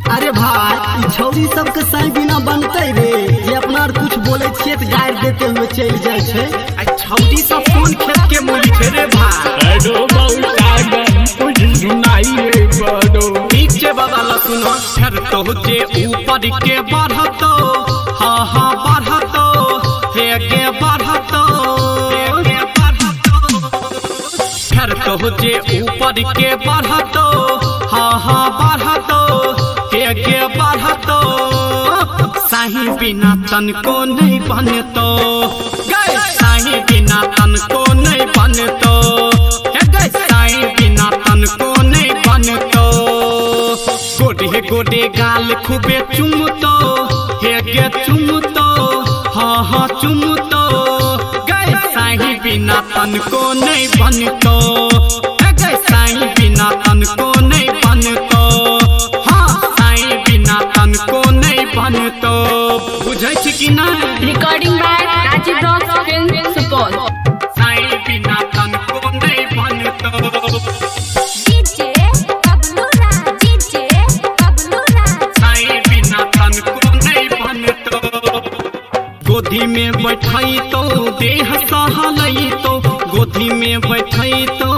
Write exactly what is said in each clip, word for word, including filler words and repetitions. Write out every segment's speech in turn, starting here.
अरे भाई छौरी सबके साई बिना बनते रे ये अपना कुछ बोले छिए त गाड़ देते हुए चल जाय छे। आ छौरी सब कोन खेत के मूली छे रे भाई। अरे बहु कुछ सुनाई रे बड़ो। ठीक छे बाबा ला सुनो। फिर तो जे ऊपर के बढ़तो हाँ हाँ बढ़तो हे के बढ़तो हे बढ़तो। फिर तो जे ऊपर के बढ़तो हाँ हाँ बढ़तो हे के बढ़तो। साही बिना तन को नहीं बनतो गए साही बिना तन को नहीं बनतो हे गए साही बिना तन को नहीं बनतो। गोडे गोडे गाल खूबे चुमतो हे गे चुमतो हाँ हाँ चुमतो गए साही बिना तन को नहीं बनतो हे गए साही बिना तन को नहीं बनतो हाँ साही बिना तन को नहीं बनतो। बुझै छी कि नहीं। Recording by Rajiv Rock Film Support. साई बिना तन को नहीं बनतो। डीजे बबलूरा डीजे बबलूरा साई बिना तन को नहीं बनतो। गोदी में बैठाई तो देह सहलई तो गोदी में बैठाई तो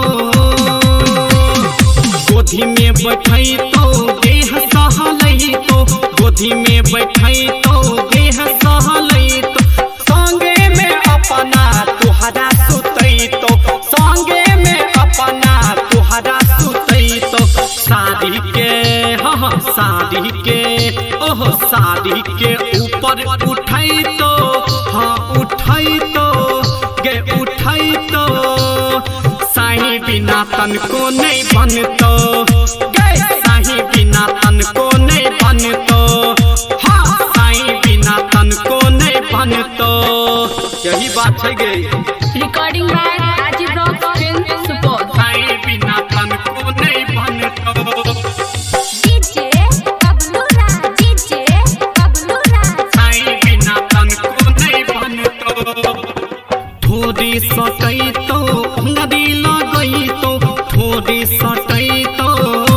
गोदी में बैठाई तो देह सहलई तो गोदी में बैठाई तो देह सहलई तो संगे में अपना तुहरा सुतई तो संगे में अपना तुहरा सुतई तो शादी के हाँ हाँ शादी के ओह शादी के ऊपर उठाई तो हाँ उठाई तो गे उठाई तो साही बिना तन को नहीं बनतो गे साही बिना तन को नहीं बनतो हाँ साही बिना तन को नहीं बनतो। यही बात है गे। Recording by Rajiv Rock Film Support. साई बिना तन को नहीं बनतो। डीजे बबलूरा डीजे बबलूरा साई बिना तन को नहीं बनतो। थोड़ी सटई तो नदी लगई तो थोड़ी सटई तो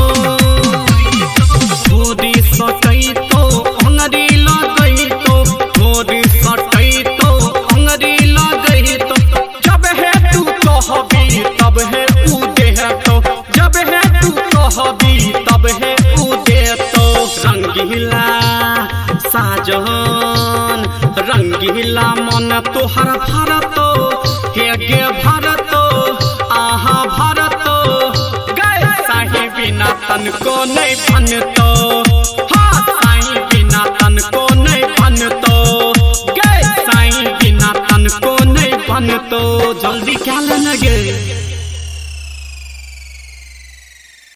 थोड़ी सटई तो नदी लगई तो थोड़ी सटई तो नदी लगई तो जब है तू कहबी तब है उदे तो जब है तू कहबी तब है उदे तो। रंगीला साजन रंगीला मन तोहर भरतो हे गे भरतो आहा भरतो गए साही बिना तन को नहीं बनतो हाँ साही बिना तन को नहीं बनतो गए साही बिना तन को नहीं बनतो। जल्दी क्या लेना गे।